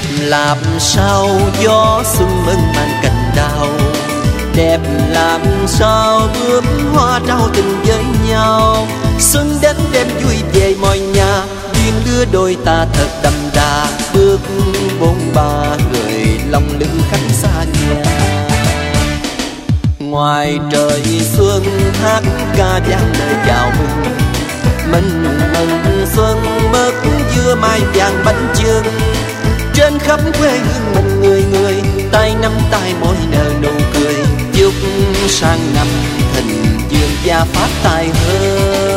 đẹp làm sao gió xuân mơn man cành đào, đẹp làm sao bướm hoa trao tình với nhau. Xuân đến đêm vui về mọi nhà, duyên đưa đôi ta thật đậm đà, bước bốn ba người lòng lưng khách xa nhà. Ngoài trời xuân hát ca vang lời chào mừng, mình mừng xuân mất dưa mai vàng bánh chưng. Trên khắp quê hương mình người người, tay nắm tay môi nở nụ cười, chúc sang năm thịnh vượng và phát tài hơn.